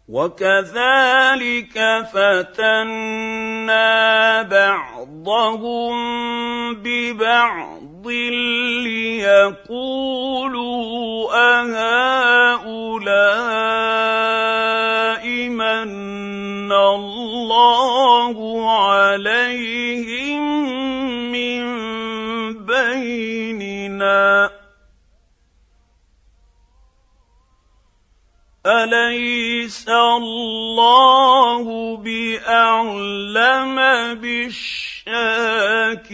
وكذلك فتنا بعضهم ببعض ليقولوا أهؤلاء من الله عليهم من بيننا أليس الله بأعلم بالشاكرين.